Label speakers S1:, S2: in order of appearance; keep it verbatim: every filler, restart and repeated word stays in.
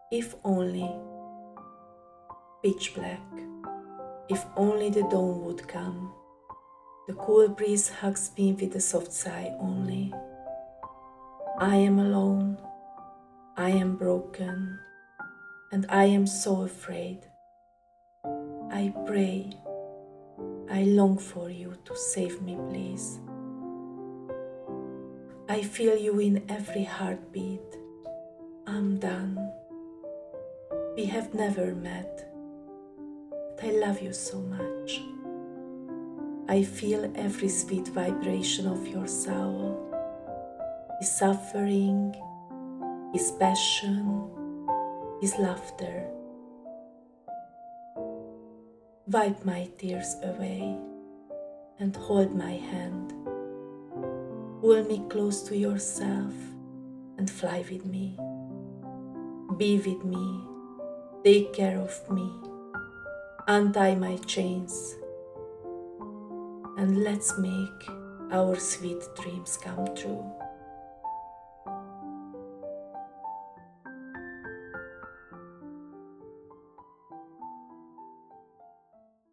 S1: If only pitch black, if only the dawn would come. The cool breeze hugs me with a soft sigh only. I am alone, I am broken, and I am so afraid. I pray, I long for you to save me, please. I feel you in every heartbeat. I'm done. We have never met, but I love you so much. I feel every sweet vibration of your soul, his suffering, his passion, his laughter. Wipe my tears away and hold my hand. Pull me close to yourself and fly with me. Be with me, take care of me, untie my chains, and let's make our sweet dreams come true.